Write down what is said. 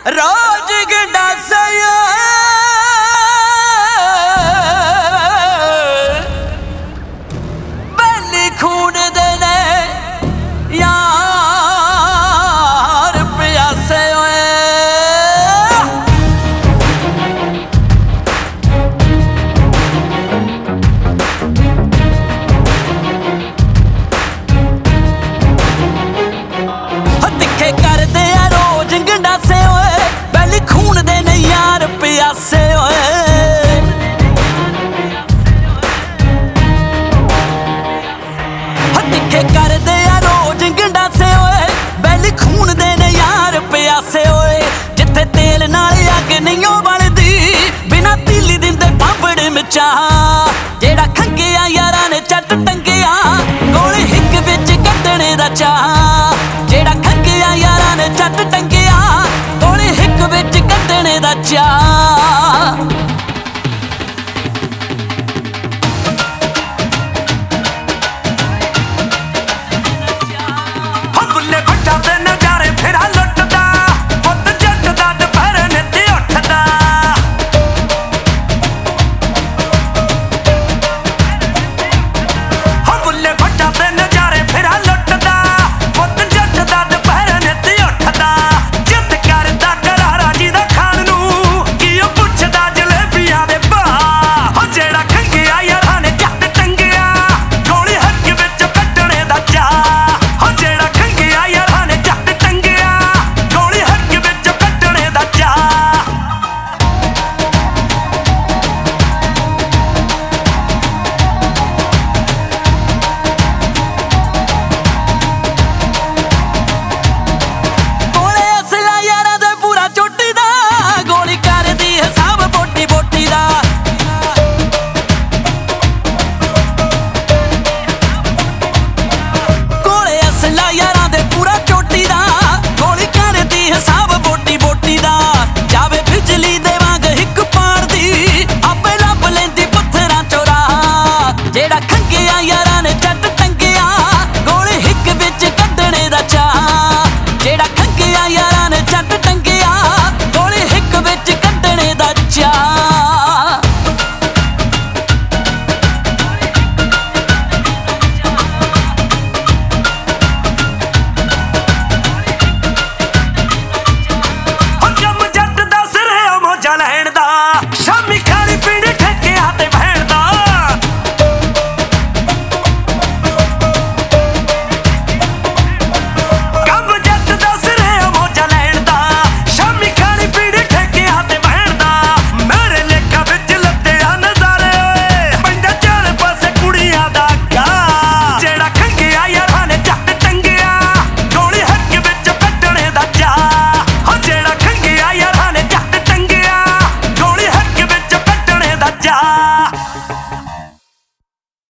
रोज गंडासा बैली खून देने यार प्यासे होए दिखे करदे आ रोज गंडासे होए बैली खून देने यार प्यासे होए दिखे करदे आ रोज गंडासे होए बैली खून देने यार प्यासे होए जिथे तेल नाल अग नहीं बनदी बिना तीली दिंदे पापड़ मचा जेड़ा खंगिया यारां ने चट टंगिया गोली हिक विच कड्डणे दा चाह जेड़ा खंगिया यारां ने चट टंगिया गोली हिक विच कड्डणे दा चाह यारां दे पूरा चोटी दा गोली करदी